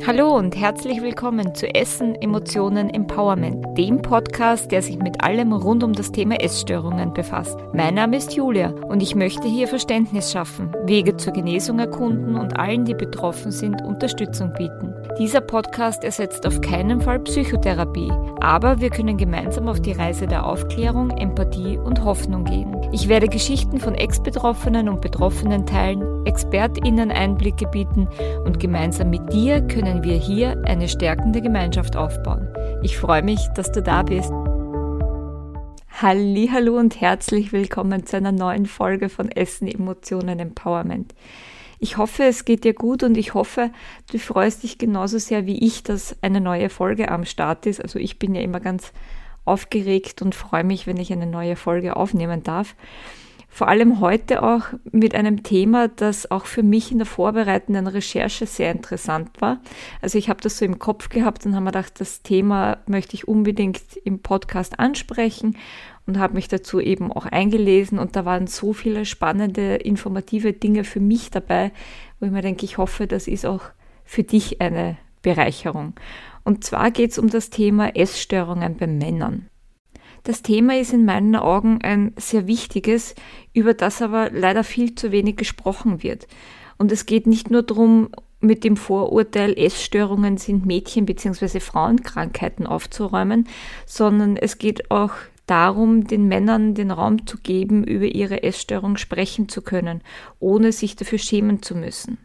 Hallo und herzlich willkommen zu Essen, Emotionen, Empowerment, dem Podcast, der sich mit allem rund um das Thema Essstörungen befasst. Mein Name ist Julia und ich möchte hier Verständnis schaffen, Wege zur Genesung erkunden und allen, die betroffen sind, Unterstützung bieten. Dieser Podcast ersetzt auf keinen Fall Psychotherapie, aber wir können gemeinsam auf die Reise der Aufklärung, Empathie und Hoffnung gehen. Ich werde Geschichten von Ex-Betroffenen und Betroffenen teilen, ExpertInnen Einblicke bieten und gemeinsam mit dir können wir hier eine stärkende Gemeinschaft aufbauen. Ich freue mich, dass du da bist. Hallihallo und herzlich willkommen zu einer neuen Folge von Essen, Emotionen, Empowerment. Ich hoffe, es geht dir gut und ich hoffe, du freust dich genauso sehr wie ich, dass eine neue Folge am Start ist. Also ich bin ja immer ganz aufgeregt und freue mich, wenn ich eine neue Folge aufnehmen darf. Vor allem heute auch mit einem Thema, das auch für mich in der vorbereitenden Recherche sehr interessant war. Also ich habe das so im Kopf gehabt und habe mir gedacht, das Thema möchte ich unbedingt im Podcast ansprechen und habe mich dazu eben auch eingelesen und da waren so viele spannende, informative Dinge für mich dabei, wo ich mir denke, ich hoffe, das ist auch für dich eine Bereicherung. Und zwar geht es um das Thema Essstörungen bei Männern. Das Thema ist in meinen Augen ein sehr wichtiges, über das aber leider viel zu wenig gesprochen wird. Und es geht nicht nur darum, mit dem Vorurteil, Essstörungen sind Mädchen- bzw. Frauenkrankheiten aufzuräumen, sondern es geht auch darum, den Männern den Raum zu geben, über ihre Essstörung sprechen zu können, ohne sich dafür schämen zu müssen.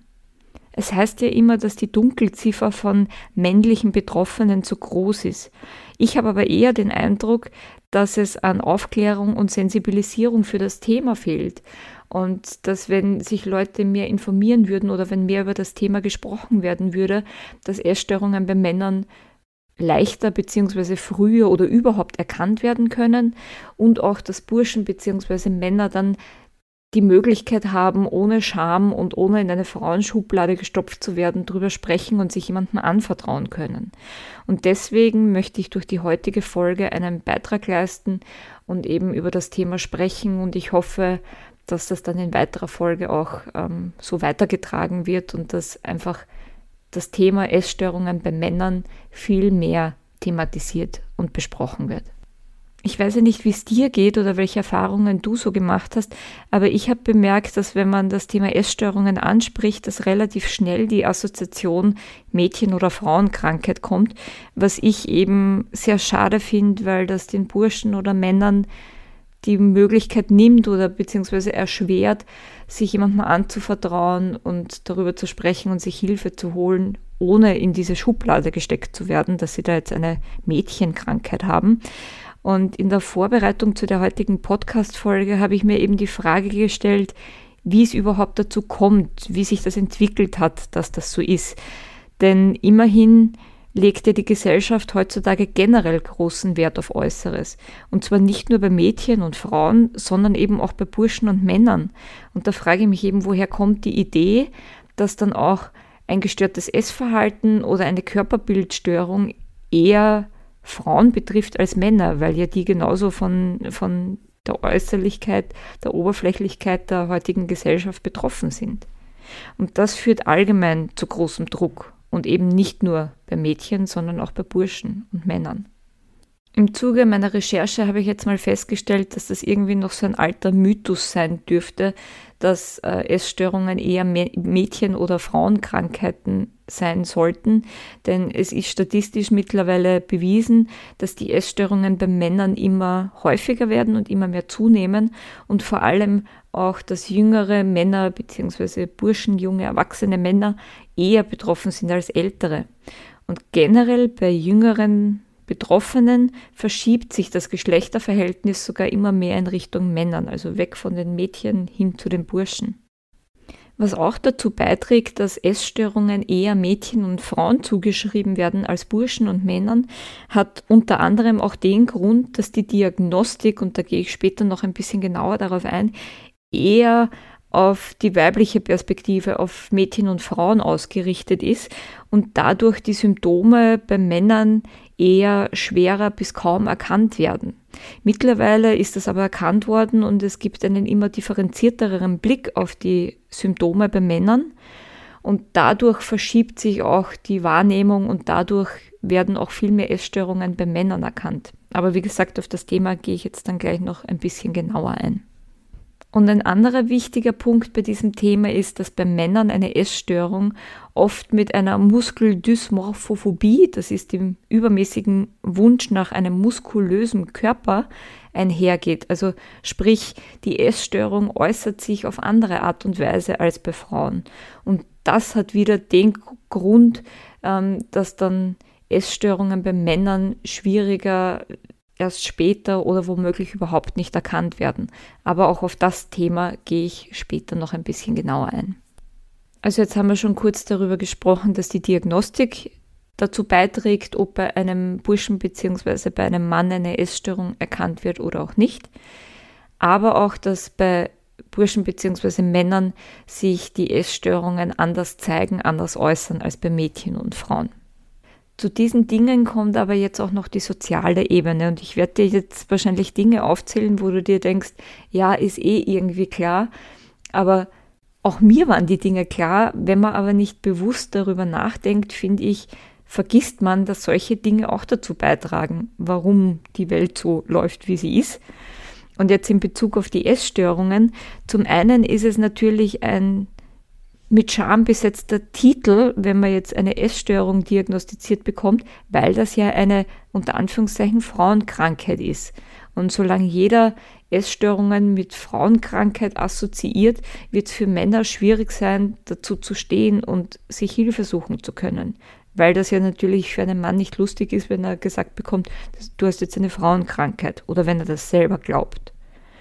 Es heißt ja immer, dass die Dunkelziffer von männlichen Betroffenen zu groß ist. Ich habe aber eher den Eindruck, dass es an Aufklärung und Sensibilisierung für das Thema fehlt. Und dass, wenn sich Leute mehr informieren würden oder wenn mehr über das Thema gesprochen werden würde, dass Essstörungen bei Männern leichter bzw. früher oder überhaupt erkannt werden können und auch, dass Burschen bzw. Männer dann die Möglichkeit haben, ohne Scham und ohne in eine Frauenschublade gestopft zu werden, darüber sprechen und sich jemandem anvertrauen können. Und deswegen möchte ich durch die heutige Folge einen Beitrag leisten und eben über das Thema sprechen und ich hoffe, dass das dann in weiterer Folge auch so weitergetragen wird und dass einfach das Thema Essstörungen bei Männern viel mehr thematisiert und besprochen wird. Ich weiß ja nicht, wie es dir geht oder welche Erfahrungen du so gemacht hast, aber ich habe bemerkt, dass wenn man das Thema Essstörungen anspricht, dass relativ schnell die Assoziation Mädchen- oder Frauenkrankheit kommt, was ich eben sehr schade finde, weil das den Burschen oder Männern die Möglichkeit nimmt oder beziehungsweise erschwert, sich jemandem anzuvertrauen und darüber zu sprechen und sich Hilfe zu holen, ohne in diese Schublade gesteckt zu werden, dass sie da jetzt eine Mädchenkrankheit haben. Und in der Vorbereitung zu der heutigen Podcast-Folge habe ich mir eben die Frage gestellt, wie es überhaupt dazu kommt, wie sich das entwickelt hat, dass das so ist. Denn immerhin legt ja die Gesellschaft heutzutage generell großen Wert auf Äußeres. Und zwar nicht nur bei Mädchen und Frauen, sondern eben auch bei Burschen und Männern. Und da frage ich mich eben, woher kommt die Idee, dass dann auch ein gestörtes Essverhalten oder eine Körperbildstörung eher Frauen betrifft als Männer, weil ja die genauso von der Äußerlichkeit, der Oberflächlichkeit der heutigen Gesellschaft betroffen sind. Und das führt allgemein zu großem Druck und eben nicht nur bei Mädchen, sondern auch bei Burschen und Männern. Im Zuge meiner Recherche habe ich jetzt mal festgestellt, dass das irgendwie noch so ein alter Mythos sein dürfte, dass Essstörungen eher Mädchen- oder Frauenkrankheiten sein sollten, denn es ist statistisch mittlerweile bewiesen, dass die Essstörungen bei Männern immer häufiger werden und immer mehr zunehmen und vor allem auch, dass jüngere Männer bzw. Burschen, junge, erwachsene Männer eher betroffen sind als ältere. Und generell bei jüngeren Betroffenen verschiebt sich das Geschlechterverhältnis sogar immer mehr in Richtung Männern, also weg von den Mädchen hin zu den Burschen. Was auch dazu beiträgt, dass Essstörungen eher Mädchen und Frauen zugeschrieben werden als Burschen und Männern, hat unter anderem auch den Grund, dass die Diagnostik, und da gehe ich später noch ein bisschen genauer darauf ein, eher auf die weibliche Perspektive, auf Mädchen und Frauen ausgerichtet ist und dadurch die Symptome bei Männern eher schwerer bis kaum erkannt werden. Mittlerweile ist das aber erkannt worden und es gibt einen immer differenzierteren Blick auf die Symptome bei Männern und dadurch verschiebt sich auch die Wahrnehmung und dadurch werden auch viel mehr Essstörungen bei Männern erkannt. Aber wie gesagt, auf das Thema gehe ich jetzt dann gleich noch ein bisschen genauer ein. Und ein anderer wichtiger Punkt bei diesem Thema ist, dass bei Männern eine Essstörung oft mit einer Muskeldysmorphophobie, das ist dem übermäßigen Wunsch nach einem muskulösen Körper, einhergeht. Also sprich, die Essstörung äußert sich auf andere Art und Weise als bei Frauen. Und das hat wieder den Grund, dass dann Essstörungen bei Männern schwieriger erst später oder womöglich überhaupt nicht erkannt werden. Aber auch auf das Thema gehe ich später noch ein bisschen genauer ein. Also jetzt haben wir schon kurz darüber gesprochen, dass die Diagnostik dazu beiträgt, ob bei einem Burschen bzw. bei einem Mann eine Essstörung erkannt wird oder auch nicht. Aber auch, dass bei Burschen bzw. Männern sich die Essstörungen anders zeigen, anders äußern als bei Mädchen und Frauen. Zu diesen Dingen kommt aber jetzt auch noch die soziale Ebene und ich werde dir jetzt wahrscheinlich Dinge aufzählen, wo du dir denkst, ja, ist irgendwie klar, aber auch mir waren die Dinge klar. Wenn man aber nicht bewusst darüber nachdenkt, finde ich, vergisst man, dass solche Dinge auch dazu beitragen, warum die Welt so läuft, wie sie ist. Und jetzt in Bezug auf die Essstörungen, zum einen ist es natürlich ein mit Scham besetzter Titel, wenn man jetzt eine Essstörung diagnostiziert bekommt, weil das ja eine, unter Anführungszeichen, Frauenkrankheit ist. Und solange jeder Essstörungen mit Frauenkrankheit assoziiert, wird es für Männer schwierig sein, dazu zu stehen und sich Hilfe suchen zu können. Weil das ja natürlich für einen Mann nicht lustig ist, wenn er gesagt bekommt, du hast jetzt eine Frauenkrankheit oder wenn er das selber glaubt.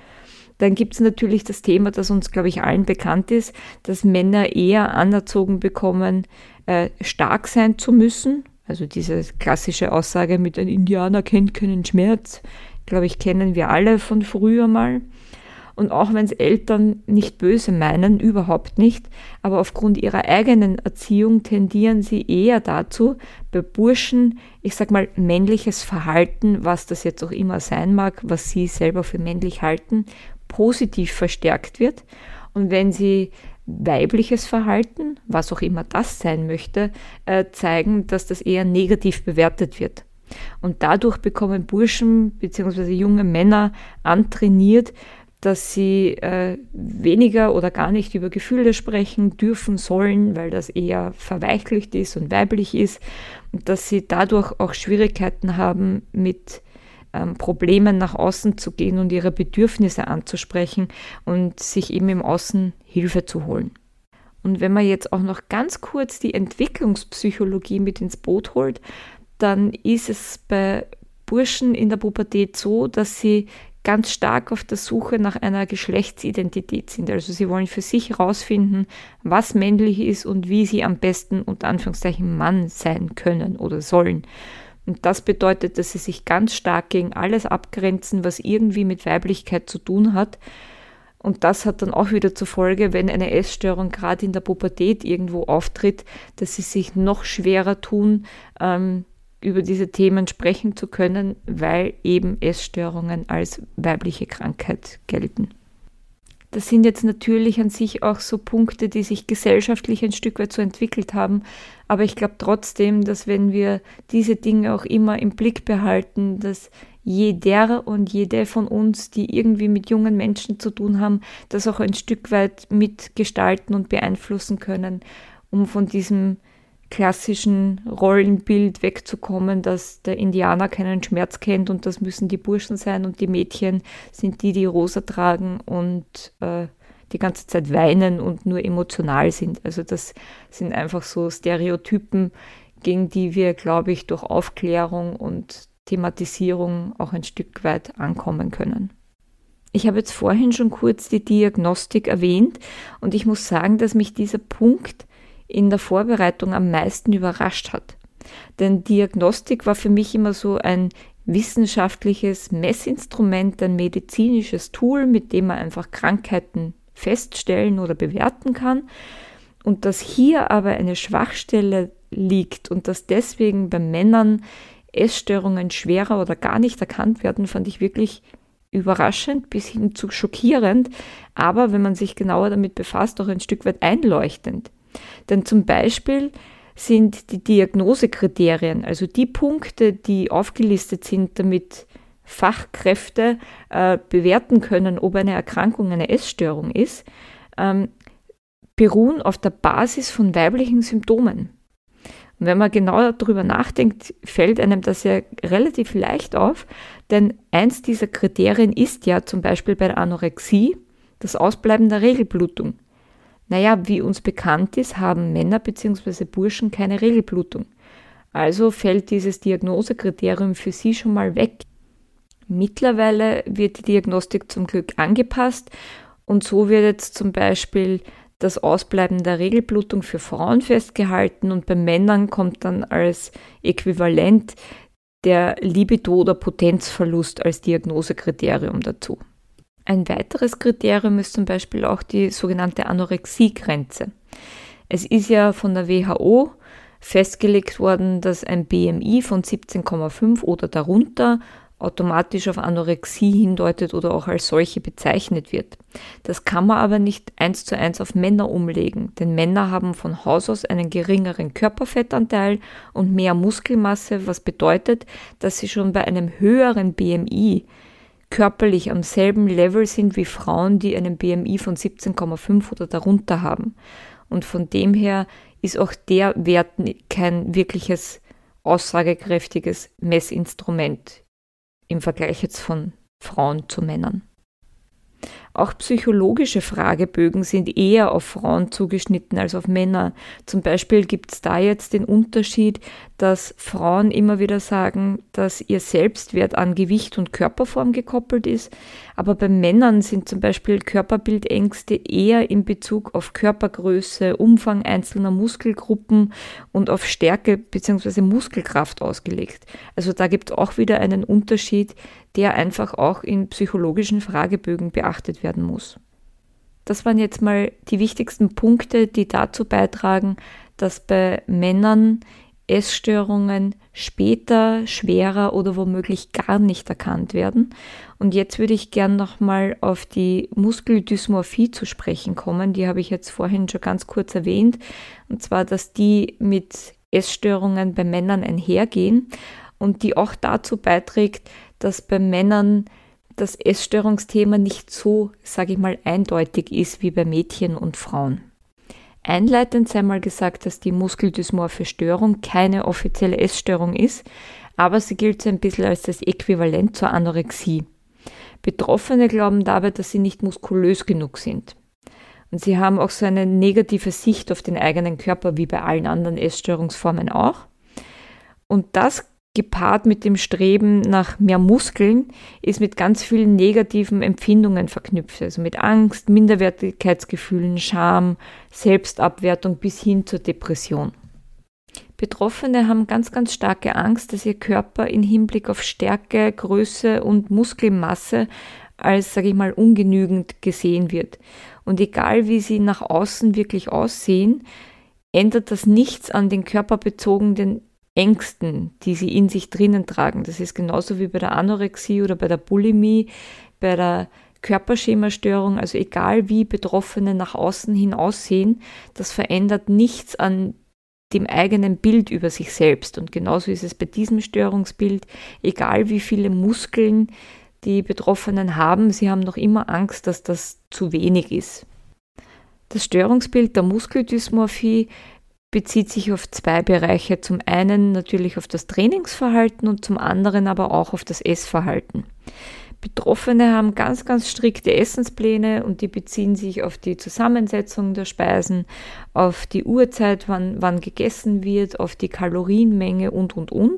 Dann gibt es natürlich das Thema, das uns, glaube ich, allen bekannt ist, dass Männer eher anerzogen bekommen, stark sein zu müssen. Also diese klassische Aussage mit ein Indianer kennt keinen Schmerz, glaube ich, kennen wir alle von früher mal. Und auch wenn es Eltern nicht böse meinen, überhaupt nicht, aber aufgrund ihrer eigenen Erziehung tendieren sie eher dazu, bei Burschen, ich sag mal, männliches Verhalten, was das jetzt auch immer sein mag, was sie selber für männlich halten, positiv verstärkt wird. Und wenn sie weibliches Verhalten, was auch immer das sein möchte, zeigen, dass das eher negativ bewertet wird. Und dadurch bekommen Burschen bzw. junge Männer antrainiert, dass sie weniger oder gar nicht über Gefühle sprechen dürfen sollen, weil das eher verweichlicht ist und weiblich ist und dass sie dadurch auch Schwierigkeiten haben, mit Problemen nach außen zu gehen und ihre Bedürfnisse anzusprechen und sich eben im Außen Hilfe zu holen. Und wenn man jetzt auch noch ganz kurz die Entwicklungspsychologie mit ins Boot holt, dann ist es bei Burschen in der Pubertät so, dass sie ganz stark auf der Suche nach einer Geschlechtsidentität sind. Also sie wollen für sich herausfinden, was männlich ist und wie sie am besten unter Anführungszeichen Mann sein können oder sollen. Und das bedeutet, dass sie sich ganz stark gegen alles abgrenzen, was irgendwie mit Weiblichkeit zu tun hat. Und das hat dann auch wieder zur Folge, wenn eine Essstörung gerade in der Pubertät irgendwo auftritt, dass sie sich noch schwerer tun, über diese Themen sprechen zu können, weil eben Essstörungen als weibliche Krankheit gelten. Das sind jetzt natürlich an sich auch so Punkte, die sich gesellschaftlich ein Stück weit so entwickelt haben, aber ich glaube trotzdem, dass wenn wir diese Dinge auch immer im Blick behalten, dass jeder und jede von uns, die irgendwie mit jungen Menschen zu tun haben, das auch ein Stück weit mitgestalten und beeinflussen können, um von diesem klassischen Rollenbild wegzukommen, dass der Indianer keinen Schmerz kennt und das müssen die Burschen sein und die Mädchen sind die, die rosa tragen und die ganze Zeit weinen und nur emotional sind. Also das sind einfach so Stereotypen, gegen die wir, glaube ich, durch Aufklärung und Thematisierung auch ein Stück weit ankommen können. Ich habe jetzt vorhin schon kurz die Diagnostik erwähnt und ich muss sagen, dass mich dieser Punkt in der Vorbereitung am meisten überrascht hat. Denn Diagnostik war für mich immer so ein wissenschaftliches Messinstrument, ein medizinisches Tool, mit dem man einfach Krankheiten feststellen oder bewerten kann. Und dass hier aber eine Schwachstelle liegt und dass deswegen bei Männern Essstörungen schwerer oder gar nicht erkannt werden, fand ich wirklich überraschend bis hin zu schockierend, aber wenn man sich genauer damit befasst, auch ein Stück weit einleuchtend. Denn zum Beispiel sind die Diagnosekriterien, also die Punkte, die aufgelistet sind, damit Fachkräfte bewerten können, ob eine Erkrankung eine Essstörung ist, beruhen auf der Basis von weiblichen Symptomen. Und wenn man genauer darüber nachdenkt, fällt einem das ja relativ leicht auf, denn eins dieser Kriterien ist ja zum Beispiel bei der Anorexie das Ausbleiben der Regelblutung. Naja, wie uns bekannt ist, haben Männer bzw. Burschen keine Regelblutung. Also fällt dieses Diagnosekriterium für sie schon mal weg. Mittlerweile wird die Diagnostik zum Glück angepasst und so wird jetzt zum Beispiel das Ausbleiben der Regelblutung für Frauen festgehalten und bei Männern kommt dann als Äquivalent der Libido- oder Potenzverlust als Diagnosekriterium dazu. Ein weiteres Kriterium ist zum Beispiel auch die sogenannte Anorexiegrenze. Es ist ja von der WHO festgelegt worden, dass ein BMI von 17,5 oder darunter automatisch auf Anorexie hindeutet oder auch als solche bezeichnet wird. Das kann man aber nicht 1:1 auf Männer umlegen, denn Männer haben von Haus aus einen geringeren Körperfettanteil und mehr Muskelmasse, was bedeutet, dass sie schon bei einem höheren BMI körperlich am selben Level sind wie Frauen, die einen BMI von 17,5 oder darunter haben. Und von dem her ist auch der Wert kein wirkliches aussagekräftiges Messinstrument im Vergleich jetzt von Frauen zu Männern. Auch psychologische Fragebögen sind eher auf Frauen zugeschnitten als auf Männer. Zum Beispiel gibt es da jetzt den Unterschied, dass Frauen immer wieder sagen, dass ihr Selbstwert an Gewicht und Körperform gekoppelt ist, aber bei Männern sind zum Beispiel Körperbildängste eher in Bezug auf Körpergröße, Umfang einzelner Muskelgruppen und auf Stärke bzw. Muskelkraft ausgelegt. Also da gibt es auch wieder einen Unterschied, der einfach auch in psychologischen Fragebögen beachtet werden muss. Das waren jetzt mal die wichtigsten Punkte, die dazu beitragen, dass bei Männern Essstörungen später, schwerer oder womöglich gar nicht erkannt werden. Und jetzt würde ich gern nochmal auf die Muskeldysmorphie zu sprechen kommen. Die habe ich jetzt vorhin schon ganz kurz erwähnt. Und zwar, dass die mit Essstörungen bei Männern einhergehen und die auch dazu beiträgt, dass bei Männern das Essstörungsthema nicht so, sage ich mal, eindeutig ist wie bei Mädchen und Frauen. Einleitend sei mal gesagt, dass die muskeldysmorphe Störung keine offizielle Essstörung ist, aber sie gilt so ein bisschen als das Äquivalent zur Anorexie. Betroffene glauben dabei, dass sie nicht muskulös genug sind. Und sie haben auch so eine negative Sicht auf den eigenen Körper, wie bei allen anderen Essstörungsformen auch. Und das gepaart mit dem Streben nach mehr Muskeln ist mit ganz vielen negativen Empfindungen verknüpft, also mit Angst, Minderwertigkeitsgefühlen, Scham, Selbstabwertung bis hin zur Depression. Betroffene haben ganz, ganz starke Angst, dass ihr Körper im Hinblick auf Stärke, Größe und Muskelmasse als, sage ich mal, ungenügend gesehen wird. Und egal wie sie nach außen wirklich aussehen, ändert das nichts an den körperbezogenen Ängsten, die sie in sich drinnen tragen. Das ist genauso wie bei der Anorexie oder bei der Bulimie, bei der Körperschemastörung, also egal wie Betroffene nach außen hin aussehen, das verändert nichts an dem eigenen Bild über sich selbst. Und genauso ist es bei diesem Störungsbild, egal wie viele Muskeln die Betroffenen haben, sie haben noch immer Angst, dass das zu wenig ist. Das Störungsbild der Muskeldysmorphie bezieht sich auf zwei Bereiche. Zum einen natürlich auf das Trainingsverhalten und zum anderen aber auch auf das Essverhalten. Betroffene haben ganz, ganz strikte Essenspläne und die beziehen sich auf die Zusammensetzung der Speisen, auf die Uhrzeit, wann gegessen wird, auf die Kalorienmenge und.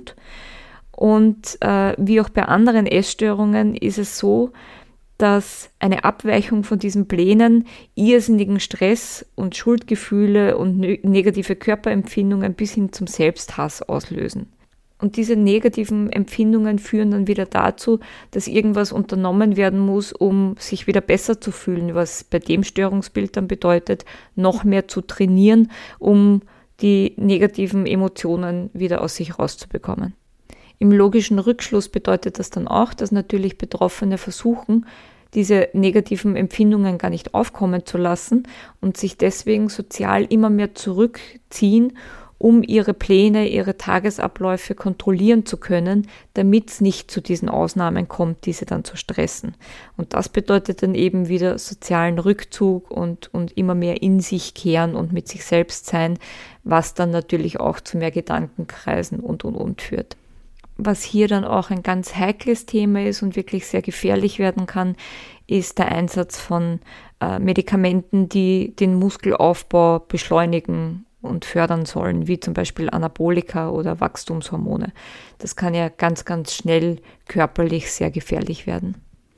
Und wie auch bei anderen Essstörungen ist es so, dass eine Abweichung von diesen Plänen irrsinnigen Stress und Schuldgefühle und negative Körperempfindungen bis hin zum Selbsthass auslösen. Und diese negativen Empfindungen führen dann wieder dazu, dass irgendwas unternommen werden muss, um sich wieder besser zu fühlen, was bei dem Störungsbild dann bedeutet, noch mehr zu trainieren, um die negativen Emotionen wieder aus sich rauszubekommen. Im logischen Rückschluss bedeutet das dann auch, dass natürlich Betroffene versuchen, diese negativen Empfindungen gar nicht aufkommen zu lassen und sich deswegen sozial immer mehr zurückziehen, um ihre Pläne, ihre Tagesabläufe kontrollieren zu können, damit es nicht zu diesen Ausnahmen kommt, die sie dann zu stressen. Und das bedeutet dann eben wieder sozialen Rückzug und immer mehr in sich kehren und mit sich selbst sein, was dann natürlich auch zu mehr Gedankenkreisen und führt. Was hier dann auch ein ganz heikles Thema ist und wirklich sehr gefährlich werden kann, ist der Einsatz von Medikamenten, die den Muskelaufbau beschleunigen und fördern sollen, wie zum Beispiel Anabolika oder Wachstumshormone. Das kann ja ganz, ganz schnell körperlich sehr gefährlich werden.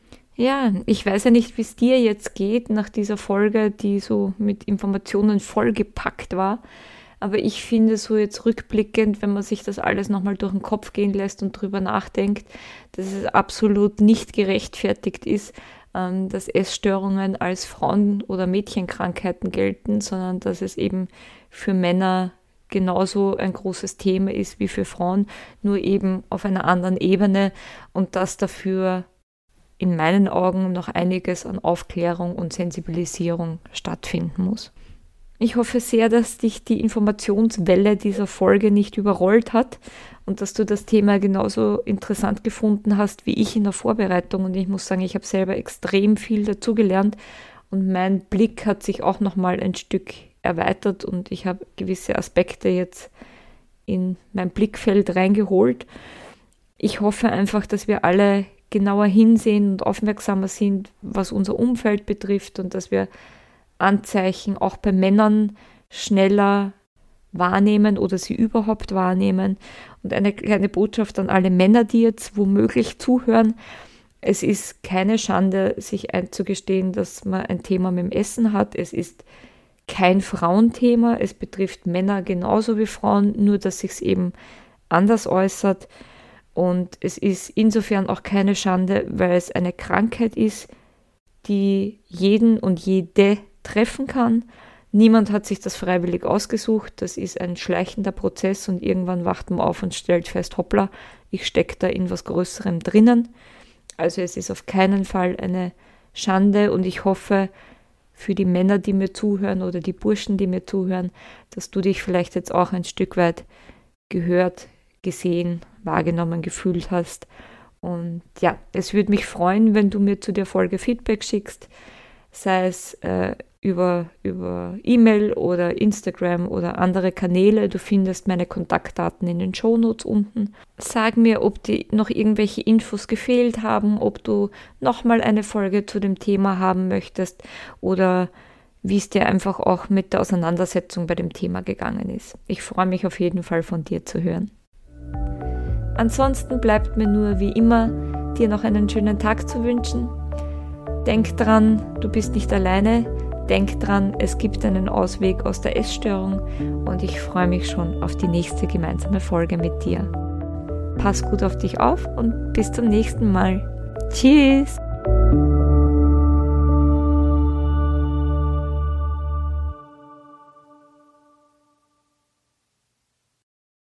Ja, ich weiß ja nicht, wie es dir jetzt geht nach dieser Folge, die so mit Informationen vollgepackt war. Aber ich finde so jetzt rückblickend, wenn man sich das alles nochmal durch den Kopf gehen lässt und drüber nachdenkt, dass es absolut nicht gerechtfertigt ist, dass Essstörungen als Frauen- oder Mädchenkrankheiten gelten, sondern dass es eben für Männer genauso ein großes Thema ist wie für Frauen, nur eben auf einer anderen Ebene und dass dafür in meinen Augen noch einiges an Aufklärung und Sensibilisierung stattfinden muss. Ich hoffe sehr, dass dich die Informationswelle dieser Folge nicht überrollt hat und dass du das Thema genauso interessant gefunden hast wie ich in der Vorbereitung. Und ich muss sagen, ich habe selber extrem viel dazugelernt und mein Blick hat sich auch nochmal ein Stück erweitert und ich habe gewisse Aspekte jetzt in mein Blickfeld reingeholt. Ich hoffe einfach, dass wir alle genauer hinsehen und aufmerksamer sind, was unser Umfeld betrifft und dass wir Anzeichen auch bei Männern schneller wahrnehmen oder sie überhaupt wahrnehmen. Und eine kleine Botschaft an alle Männer, die jetzt womöglich zuhören. Es ist keine Schande, sich einzugestehen, dass man ein Thema mit dem Essen hat. Es ist kein Frauenthema. Es betrifft Männer genauso wie Frauen, nur dass sich es eben anders äußert. Und es ist insofern auch keine Schande, weil es eine Krankheit ist, die jeden und jede treffen kann. Niemand hat sich das freiwillig ausgesucht. Das ist ein schleichender Prozess und irgendwann wacht man auf und stellt fest, hoppla, ich stecke da in was Größerem drinnen. Also es ist auf keinen Fall eine Schande und ich hoffe für die Männer, die mir zuhören oder die Burschen, die mir zuhören, dass du dich vielleicht jetzt auch ein Stück weit gehört, gesehen, wahrgenommen, gefühlt hast. Und ja, es würde mich freuen, wenn du mir zu der Folge Feedback schickst, sei es über E-Mail oder Instagram oder andere Kanäle. Du findest meine Kontaktdaten in den Shownotes unten. Sag mir, ob dir noch irgendwelche Infos gefehlt haben, ob du nochmal eine Folge zu dem Thema haben möchtest oder wie es dir einfach auch mit der Auseinandersetzung bei dem Thema gegangen ist. Ich freue mich auf jeden Fall von dir zu hören. Ansonsten bleibt mir nur wie immer, dir noch einen schönen Tag zu wünschen. Denk dran, du bist nicht alleine. Denk dran, es gibt einen Ausweg aus der Essstörung und ich freue mich schon auf die nächste gemeinsame Folge mit dir. Pass gut auf dich auf und bis zum nächsten Mal. Tschüss!